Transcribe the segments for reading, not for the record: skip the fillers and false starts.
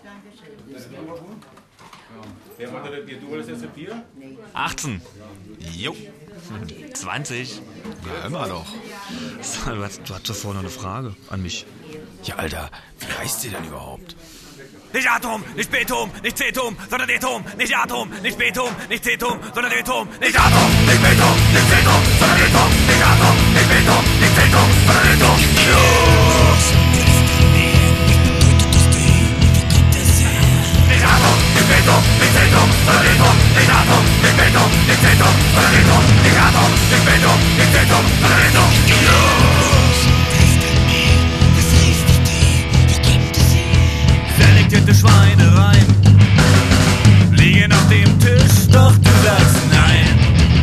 Wer wollte das Bier? Du wolltest jetzt das Bier? 18. Jo. 20. Ja, immer noch. Du hattest doch vorhin noch eine Frage an mich. Ja, Alter, wie heißt sie denn überhaupt? Nicht Atom, nicht Betum, nicht Cetum, sondern Detum. Nicht Atom, nicht Betum, nicht Cetum, sondern Detum. Nicht Atom, nicht Betum, nicht Cetum, sondern Detum. Nicht Atom, nicht Betum, nicht Cetum, sondern Detum. Nicht Atom, nicht Betum, nicht Cetum, sondern Detum. Nicht Atom, nicht Betum, nicht Cetum, sondern Detum. Nicht Atom, nicht Betum, nicht Cetum, sondern Detum. Selektierte Schweinereien liegen auf dem Tisch, doch du sagst nein.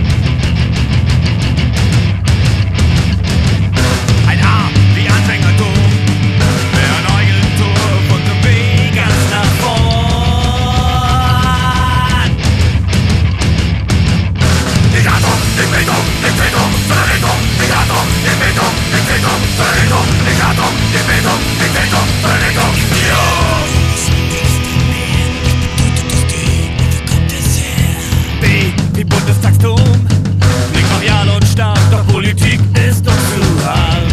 Ein A wie Anfängertum, der Neugeltor von dem B ganz nach vorn. Nicht Atom, nicht Beton, nicht Beton, sondern Beton. Nicht Atom, nicht Beton, nicht Beton, sondern Beton. Nicht Atom, nicht Beton, nicht Beton, sondern Beton. Wie Bundestagsturm, klingt brachial und stark, doch Politik ist doch zu hart.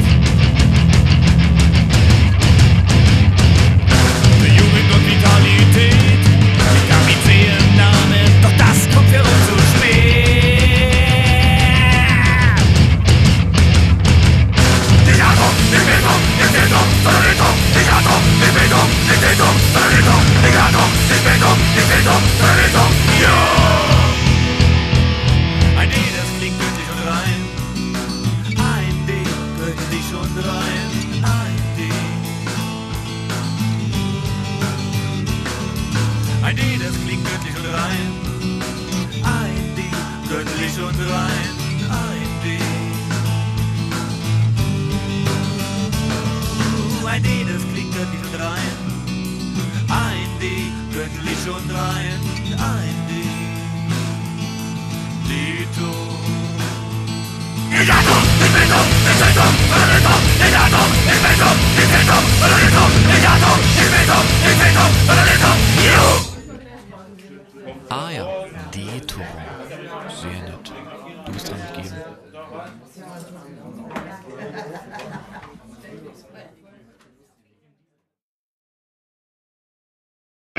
Für Jugend und Vitalität, ich kann mich sehen Namen, doch das kommt für uns zu spät. Nicht Atom, nicht Beton, nicht Beton, sondern Beton. Nicht Atom, nicht Beton, nicht Beton, sondern Beton. Nicht Atom, nicht Beton, nicht Beton, sondern Beton. Ja! Ein D, das klingt göttlich und rein. Ein D, göttlich und rein. Ein D. Ein D, das klingt göttlich und rein. Ein D, göttlich und rein. Ein D. Ein D, das klingt göttlich und rein. Ein D, göttlich und rein. Ein D. Nicht Atom, nicht Beton, nicht Beton, sondern Beton. Nicht Atom, nicht Beton, nicht Beton, sondern Beton. Nicht Atom, nicht Beton, nicht Beton, sondern Beton. Ah ja, D-Turm. Sehr nett. Du bist dran mit geben.